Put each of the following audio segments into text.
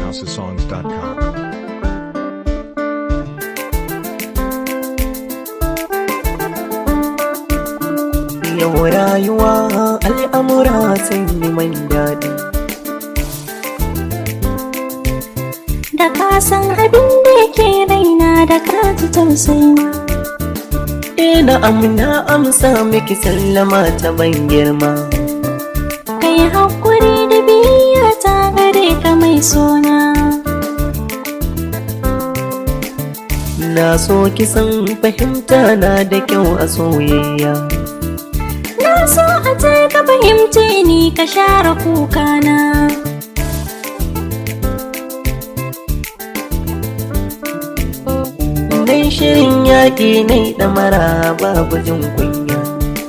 housesongs.com. Yau rayuwa al'amura sun yi man daɗi, da ka san abin da yake raina da ka ji tausayi. na amsa miki sallama ta ban girma. Kai hakuri da biyayya ta gare ka mai sona. Na so ki san fahimta na da kyau a soyayya. Na so a ce ka fahimce ni ka share kukana. Nai shirin yaƙi nai ɗamara babu jin kunya.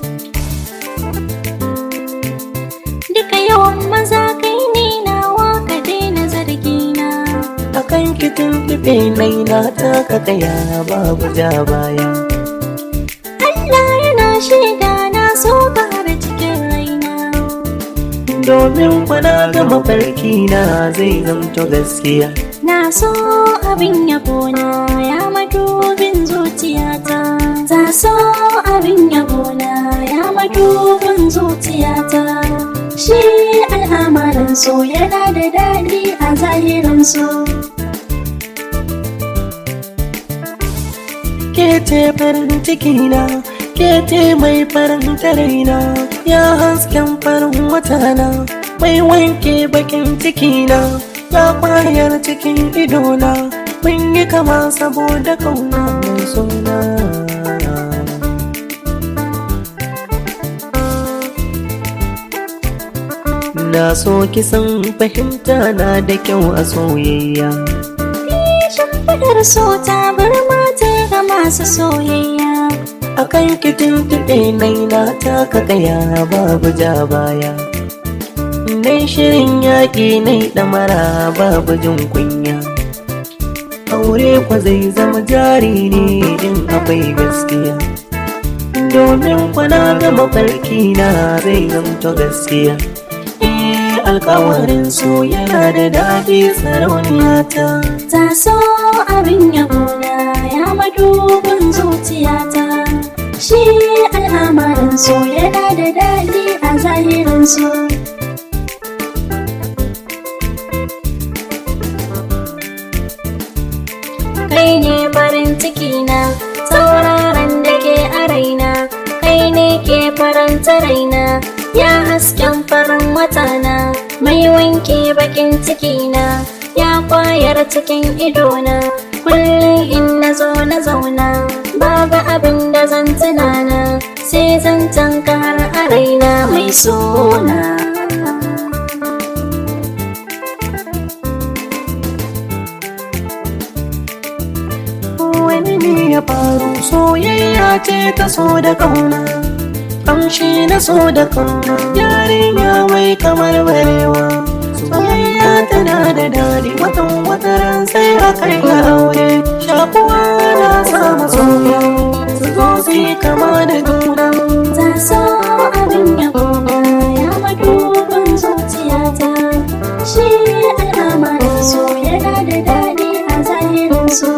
Duka yawan maza kai ne nawa ka daina zargina. Akan ki tuntuɓe nai na taka kaya babu ja baya. Allah yana shaida na so ka har cikin raina. Domin kwana ga mafarki na zai zamto gaskiya. Na so abin yabona ya madubin zuciyata. Ta so abin yabona ya madubin zuciyata. Shi al'amarin so yana da daɗi a zahirin so. Ke ce farin cikina, ke ce mai faranta raina, ya hasken farin watana, mai wanke bakin cikina, ya kwayar cikin idona, mun yi kama saboda kauna mai suna. Na so ki san fahimta na da kyau a soyayya. Shimfiɗar so ta bar mata ga masu soyayya. Akan ki tuntuɓe nai na taka kaya babu ja baya. Nai shirin yaƙi nai ɗamara babu jin kunya. Aure kwa zai zama jari ne in akwai gaskiya. Domin kwana ga mafarki na zai zamto gaskiya. Alkawarin so yana da daɗi sarauniyata. Ta so abin yabona ya madubin zuciyata. Shi al'amarin so yana da daɗi a zahirin so. Kai ne farin cikina, tauraron da ke a raina. Kai ne ke faranta raina, ya hasken farin watana, mai wanke bakin cikina, ya kwayar cikin idona. Kullum in na zo na zauna, babu abin da zan tunana, sai zan tanka har a raina mai suna. Wani ne ya faru soyayya ce ta so da kauna. Kamshi na so da kauna, yarinya mai kamar barewa. Soyayya tana da daɗi, watan wataran sai a kai ga aure. Shakuwa na sama soya, su zo su yi kama da juna. Ta so abin yabona ya madubin zuciyata. Shi al'amarin so yana da daɗi a zahirin so.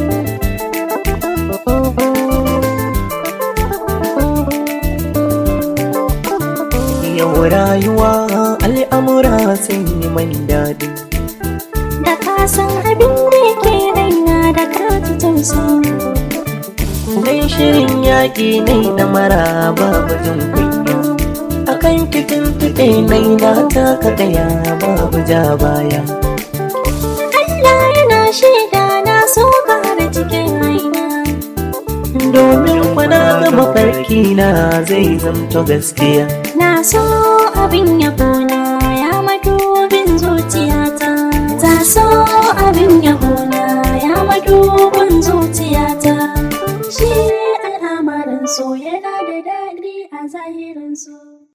Yau rayuwa al'amura sun yi man daɗi, Da ka san abin da yake raina da ka ji tausayi. nai shirin yaƙi nai ɗamara babu jin kunya. Akan ki tuntuɓe nai na taka kaya babu ja baya. Allah yana shaida na so ka har cikin raina. Domin kwana ga mafarki na zai zamto gaskiya. Na so abin yabo